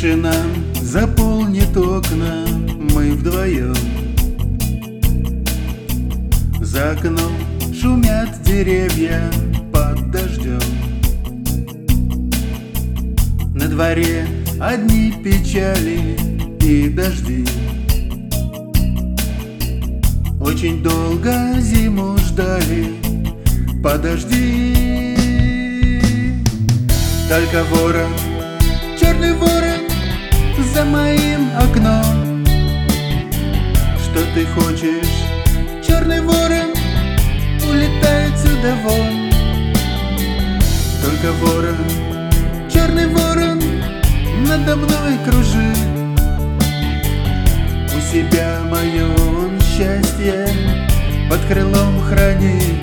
Тишина заполнит окна, мы вдвоем. За окном шумят деревья под дождем. На дворе одни печали и дожди. Очень долго зиму ждали, подожди. Только ворон, черный ворон за моим окном. Что ты хочешь, черный ворон? Улетай отсюда вон. Только ворон, черный ворон надо мной кружит. У себя мое он счастье под крылом хранит.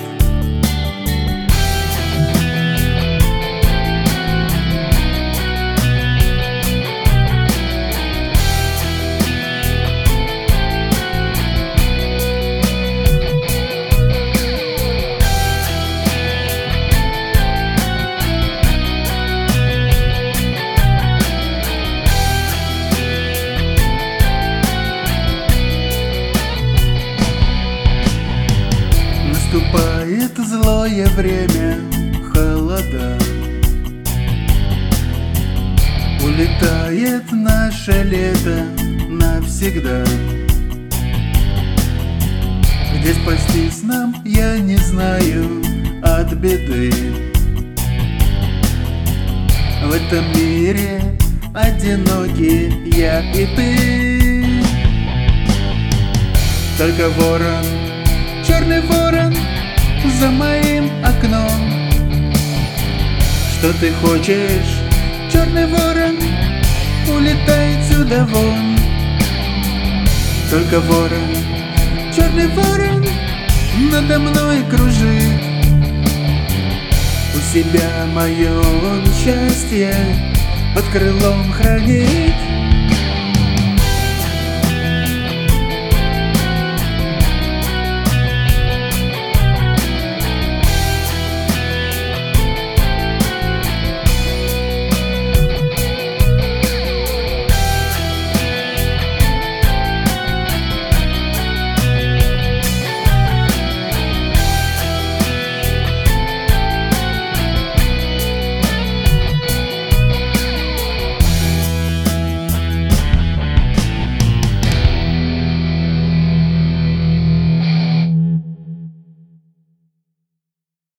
Наступает злое время, холода. Улетает наше лето навсегда. Где спастись нам, я не знаю, от беды. В этом мире одиноки я и ты. Только ворон, черный ворон за моим окном. Что ты хочешь, черный ворон? Улетай отсюда вон. Только ворон, черный ворон надо мной кружит. У себя мое он счастье под крылом хранит.